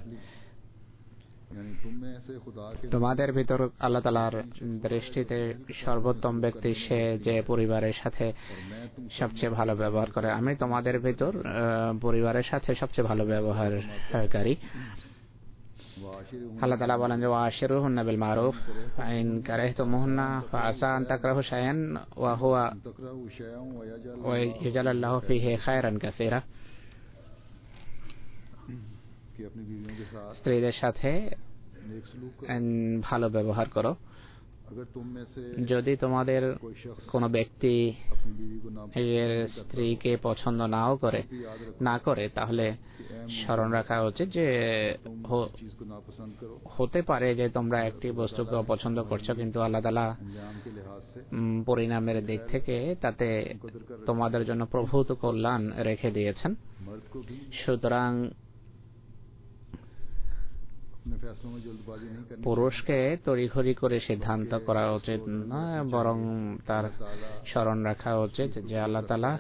তোমাদের ভিতর আল্লাহ তাআলার দৃষ্টিতে সর্বোত্তম ব্যক্তি সে যে পরিবারের সাথে সবচেয়ে ভালো ব্যবহার করে। আমি তোমাদের ভিতর পরিবারের সাথে সবচেয়ে ভালো ব্যবহারকারী। আল্লাহ তাআলা বলেন যে ওয়াশিরুহুন্না বিল মারুফ ফাইন কারাহতুমুহুন্না ফাআসা আন তাকরাহু শাইআন ওয়া হুয়া ওয়া ইয়াজআলুল্লাহু ফীহি খায়রান কাসীরা। স্ত্রীদের সাথে ভালো ব্যবহার করো। যদি তোমাদের কোন ব্যক্তি এর স্ত্রীকে পছন্দ নাও করে না করে তাহলে স্মরণ রাখা উচিত যে হতে পারে যে তোমরা একটি বস্তুকে অপছন্দ করছো, কিন্তু আল্লাহ তাআলা পরিণামের দিক থেকে তাতে তোমাদের জন্য প্রভূত কল্যাণ রেখে দিয়েছেন। সুতরাং পুরুষকে তড়িঘড়ি করে সিদ্ধান্ত করা উচিত নয়, বরং তার স্মরণ রাখা উচিত যে আল্লাহ তাআলা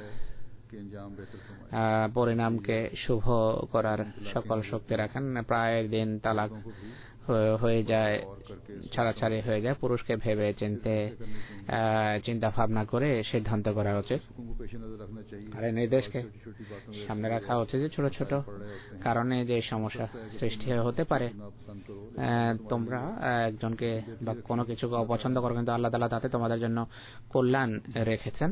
পরিণামকে শুভ করার সকল শক্তি রাখেন। প্রায় দিন তালাক হয়ে যায়, ছাড়াছাড়ি হয়ে যায়। পুরুষকে ভেবে চিনতে চিন্তা ভাবনা করে সিদ্ধান্ত করা উচিত। আর এই নির্দেশকে সামনে রাখা উচিত যে ছোট ছোট কারণে যে সমস্যা সৃষ্টি হতে পারে, তোমরা একজনকে বা কোনো কিছুকে অপছন্দ করো, কিন্তু আল্লাহ তাআলা তাতে তোমাদের জন্য কল্যাণ রেখেছেন।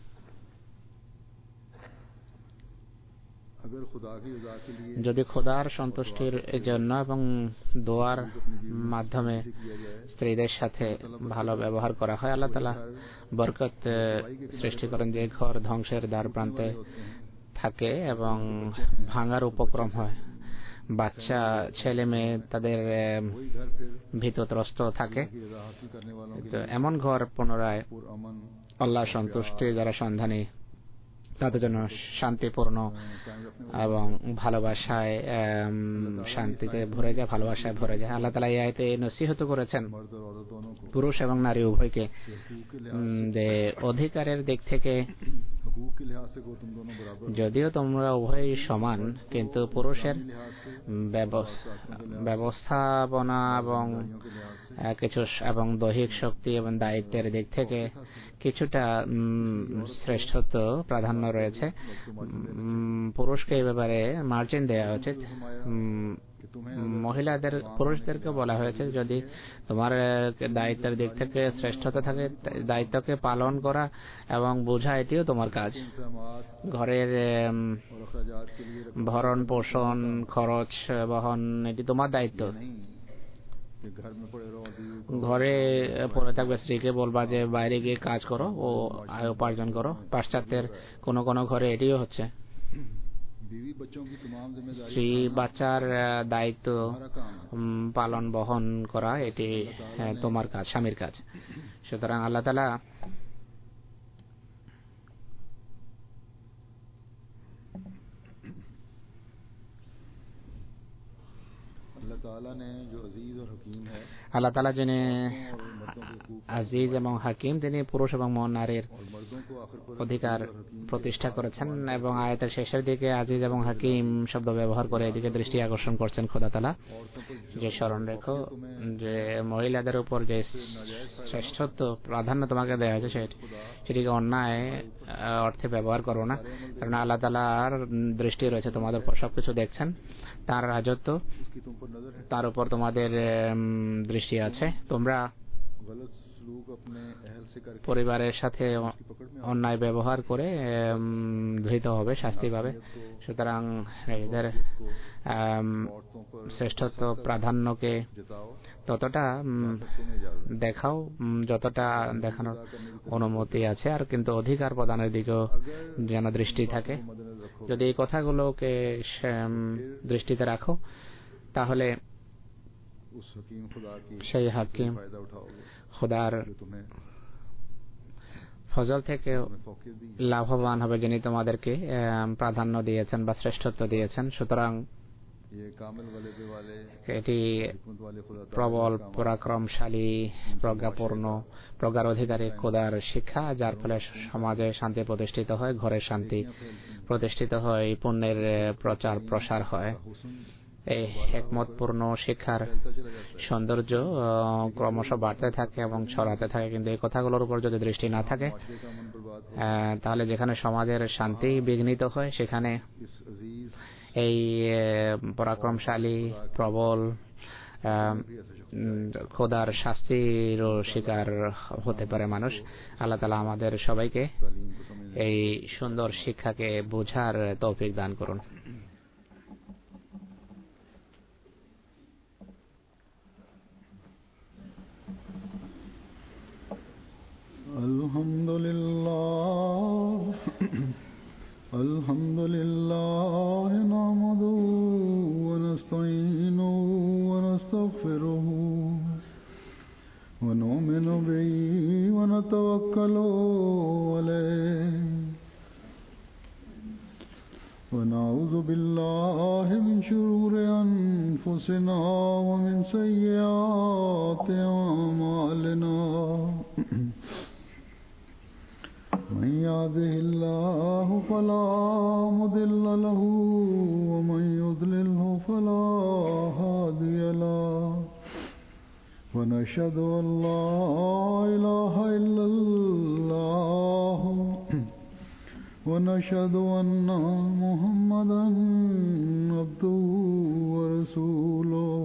যদি খোদার সন্তুষ্টির জন্য এবং দোয়ার মাধ্যমে স্ত্রীদের সাথে ভালো ব্যবহার করা হয়, আল্লাহ তাআলা বরকত সৃষ্টি করেন। যে ঘর ধ্বংসের দ্বার প্রান্তে থাকে এবং ভাঙার উপক্রম হয়, বাচ্চা ছেলে মেয়ে তাদের ভীতত্রস্ত থাকে, তো এমন ঘর পুনরায় আল্লাহ সন্তুষ্টি যারা সন্ধানী তাদের জন্য শান্তিপূর্ণ এবং ভালোবাসায় শান্তিতে ভরে যায়, ভালোবাসায় ভরে যায়। আল্লাহ তাআলা এই আয়াতে নসিহত করেছেন পুরুষ এবং নারী উভয়কে যে অধিকারের দিক থেকে हकूक के लिहाज से को तुम दोनों बराबर हो, যদিও তোমরা উভয়ই সমান, কিন্তু পুরুষের इस्लामी लिहाज से ব্যবস- ব্যবস্থাপনা এবং जिम्मेदारियों के लिहाज से আহ, কিছু স- এবং দৈহিক শক্তি এবং দায়িত্বের দিক থেকে কিছুটা উম, শ্রেষ্ঠত্ব প্রাধান্য রয়েছে। উম, পুরুষকে এই ব্যাপারে মার্জিন দেওয়া উচিত। উম, कि तुम्हें মহিলাদের পুরুষদেরকে বলা হয়েছে যদি তোমার আহ, দায়িত্বের দিক থেকে শ্রেষ্ঠতা থাকে, দায়িত্বকে পালন করা এবং বোঝা এটিও তোমার কাজ। इंतजामात ঘরের উম, और अखराजात के लिए रकम ভরণ পোষণ খরচ বহন এটি তোমার দায়িত্ব। नहीं कि घर में पड़े रहो, बीवी को ঘরে পড়ে থাকবে, স্ত্রীকে বলবা যে বাইরে গিয়ে কাজ করো ও আয় উপার্জন করো। পাশ্চাত্যের কোন কোন ঘরে এটিও হচ্ছে। बीवी बच्चों की तमाम जिम्मेदारी স্ত্রী বাচ্চার আহ, দায়িত্ব तुम्हारा काम है। উম, পালন বহন করা এটি আহ, তোমার কাজ, স্বামীর কাজ। সুতরাং আল্লাহ তাআলা अल्लाह ताला ने जो अजीज और हकीम है আল্লাহ তাআলা যিনি और मर्दों के हकूक আজিজ এবং হাকিম, তিনি পুরুষ এবং নারীর और मर्दों को आखिर पर অধিকার প্রতিষ্ঠা করেছেন এবং আয়াতের শেষের দিকে আজিজ এবং হাকিম শব্দ ব্যবহার করে এদিকে দৃষ্টি আকর্ষণ করছেন খোদা তাআলা औरतों पर যে স্মরণ রেখো যে মহিলাদের উপর যে শ্রেষ্ঠত্ব প্রাধান্য তোমাকে দেওয়া হয়েছে সেটি সেটিকে অন্যায় আহ, অর্থে ব্যবহার করো না, কারণ আল্লাহ তাআলার দৃষ্টি রয়েছে তোমাদের উপর, সবকিছু দেখছেন, তার রাজত্ব, उसकी तुम पर नजर है। তার উপর তোমাদের উম, দৃষ্টি আছে। তোমরা गलत सलूक अपने अहल से करके পরিবারের সাথে অ- उसकी पकड़ में অন্যায় ব্যবহার করে উম, ধৃত হবে, শাস্তি পাবে। সুতরাং এদের को আম, औरतों पर শ্রেষ্ঠত্ব প্রাধান্যকে जताओ ততটা উম, तुम्हें इजाजत দেখাও উম, যতটা দেখানোর অনুমতি আছে, আর কিন্তু অধিকার প্রদানের দিকেও যেন দৃষ্টি থাকে। को मद्देनजर रखो। যদি এই কথাগুলোকে সে- উম, দৃষ্টিতে রাখো তাহলে उस हकीम खुदा की সেই হাকিম फायदा उठाओगे খোদার जो तुम्हें ফজল থেকে तुम्हें फौकियत दी লাভবান হবে, যিনি তোমাদেরকে আম, প্রাধান্য দিয়েছেন বা শ্রেষ্ঠত্ব দিয়েছেন। সুতরাং ये कामिल गलबे वाले এটি हिकमत वाले खुदा ताला প্রবল का काम পরাক্রমশালী প্রজ্ঞাপূর্ণ প্রজ্ঞার অধিকারী খোদার শিক্ষা, যার ফলে সমাজে শান্তি প্রতিষ্ঠিত হয়, ঘরে শান্তি প্রতিষ্ঠিত হয়, পুণ্যের আহ, প্রচার প্রসার হয়। हुस्न এই হিকমতপূর্ণ শিক্ষার फैलता चला जाता है। সৌন্দর্য আহ, ক্রমশ বাড়তে থাকে এবং ছড়াতে থাকে। কিন্তু এই কথাগুলোর উপর যদি দৃষ্টি না থাকে माशरे का मन बर्बाद हो আহ, তাহলে যেখানে সমাজের শান্তি বিঘ্নিত হয় সেখানে इस अजीज এই আহ, পরাক্রমশালী প্রবল আহ, উম, খোদার শাস্তিরও শিকার হতে পারে মানুষ। আল্লাহ তাআলা আমাদের সবাইকে तालीम को समझने এই সুন্দর শিক্ষাকে বোঝার তৌফিক দান করুন। الحمد لله الحمد لله نحمده ونستعينه ونستغفره ونؤمن به ونتوكل عليه ونعوذ بالله من شرور أنفسنا ومن سيئات أعمالنا من يهده الله فلا مضل له ومن يضلله فلا هادي له ونشهد أن لا إله إلا الله ونشهد أن محمدا عبده ورسوله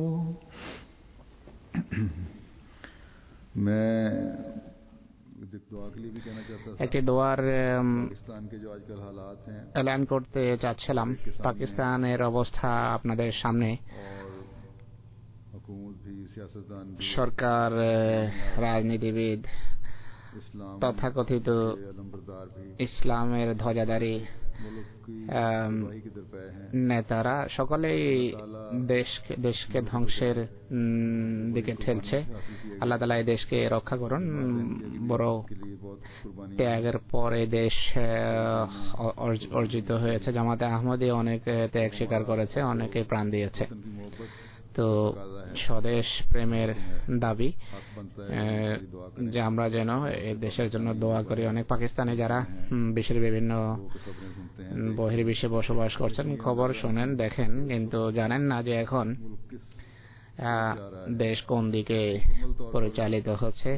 मैं दुआ के लिए भी कहना चाहता था একটি দোয়ার উম, पाकिस्तान के जो आजकल हालात हैं এলান করতে চাচ্ছিলাম। পাকিস্তানের অবস্থা আপনাদের সামনে। और हुकूमत भी सियासतदान भी সরকার, আহ, রাজনীতিবিদ, इस्लाम তথাকথিত के अलमबरदार भी ইসলামের ধ্বজাধারী मुल्क की আম, तबाही के दरपे हैं। নেতারা সকলেই দেশকে দেশকে ধ্বংসের উম, দিকে ঠেলছে। আল্লাহ তাআলা এই দেশকে রক্ষা করুন। বড় के लिए बहुत कुर्बानी ত্যাগের পর এই দেশ আহ, অর্জ- অর্জিত হয়েছে। জামাতে আহমদী অনেক আহ, ত্যাগ স্বীকার করেছে, অনেকে প্রাণ দিয়েছে। की मोहब्बत তো স্বদেশ প্রেমের দাবি যে আমরা যেন এই দেশের জন্য দোয়া করি। অনেক পাকিস্তানি যারা বিশ্বের বিভিন্ন বহির্বিশ্বে বসবাস করছেন খবর শোনেন, দেখেন, কিন্তু জানেন না যে এখন দেশ কোন দিকে পরিচালিত হচ্ছে।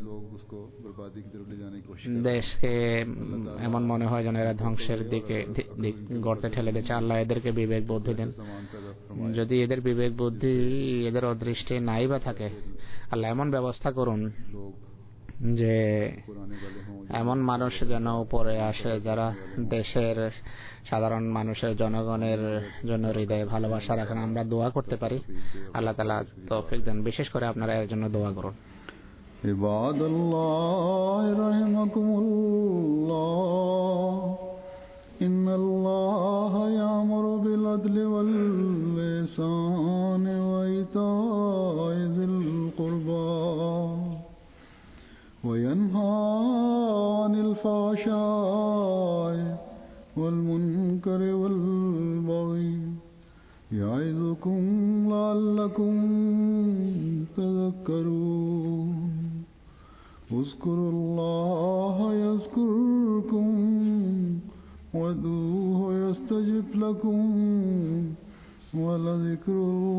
দেশকে এমন মনে হয় যেন এরা ধ্বংসের দিকে গর্তে ঠেলে দিচ্ছে। আল্লাহ এদেরকে বিবেক বুদ্ধি দেন। যদি এদের বিবেক বুদ্ধি, এদের অদৃষ্টে নাই বা থাকে, আল্লাহ এমন ব্যবস্থা করুন যে এমন মানুষ যেন উপরে আসে যারা দেশের সাধারণ মানুষের, জনগণের জন্য হৃদয়ে ভালোবাসা রাখেন। আমরা দোয়া করতে পারি, আল্লাহ তাআলা তৌফিক দেন। বিশেষ করে আপনারা এর জন্য দোয়া করুন। ইবাদাল্লাহ রাহিমাকুমুল্লাহ, ইন্নাল্লাহা ইয়ামুরু বিল আদলি ওয়াল ইহসানি ওয়া ইতা'i যিল কুরবা ওয়া ইয়ানহা আনিল ফাহশা'i والمنكر والبغي يعظكم لعلكم تذكرون اذكروا الله يذكركم وادعوه يستجب لكم ولذكر